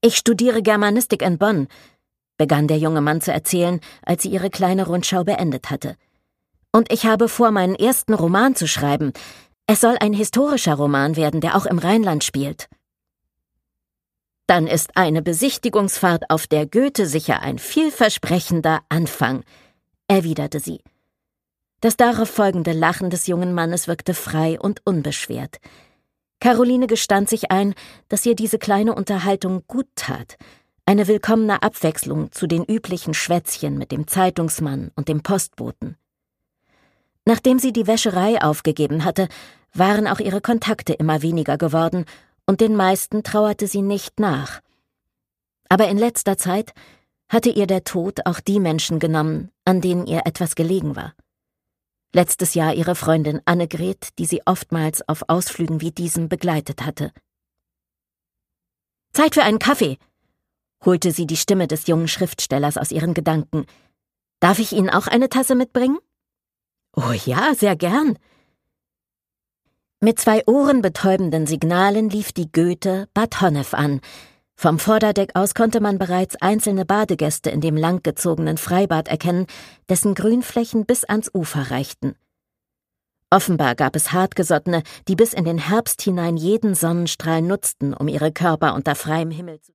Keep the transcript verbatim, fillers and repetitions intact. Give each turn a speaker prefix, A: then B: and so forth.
A: »Ich studiere Germanistik in Bonn«, begann der junge Mann zu erzählen, als sie ihre kleine Rundschau beendet hatte. »Und ich habe vor, meinen ersten Roman zu schreiben. Es soll ein historischer Roman werden, der auch im Rheinland spielt.« »Dann ist eine Besichtigungsfahrt auf der Goethe sicher ein vielversprechender Anfang«, erwiderte sie. Das darauf folgende Lachen des jungen Mannes wirkte frei und unbeschwert. Caroline gestand sich ein, dass ihr diese kleine Unterhaltung gut tat, eine willkommene Abwechslung zu den üblichen Schwätzchen mit dem Zeitungsmann und dem Postboten. Nachdem sie die Wäscherei aufgegeben hatte, waren auch ihre Kontakte immer weniger geworden, und den meisten trauerte sie nicht nach. Aber in letzter Zeit hatte ihr der Tod auch die Menschen genommen, an denen ihr etwas gelegen war. Letztes Jahr ihre Freundin Annegret, die sie oftmals auf Ausflügen wie diesem begleitet hatte. »Zeit für einen Kaffee«, holte sie die Stimme des jungen Schriftstellers aus ihren Gedanken. »Darf ich Ihnen auch eine Tasse mitbringen?« »Oh ja, sehr gern.« Mit zwei ohrenbetäubenden Signalen lief die Goethe Bad Honnef an. Vom Vorderdeck aus konnte man bereits einzelne Badegäste in dem langgezogenen Freibad erkennen, dessen Grünflächen bis ans Ufer reichten. Offenbar gab es Hartgesottene, die bis in den Herbst hinein jeden Sonnenstrahl nutzten, um ihre Körper unter freiem Himmel zu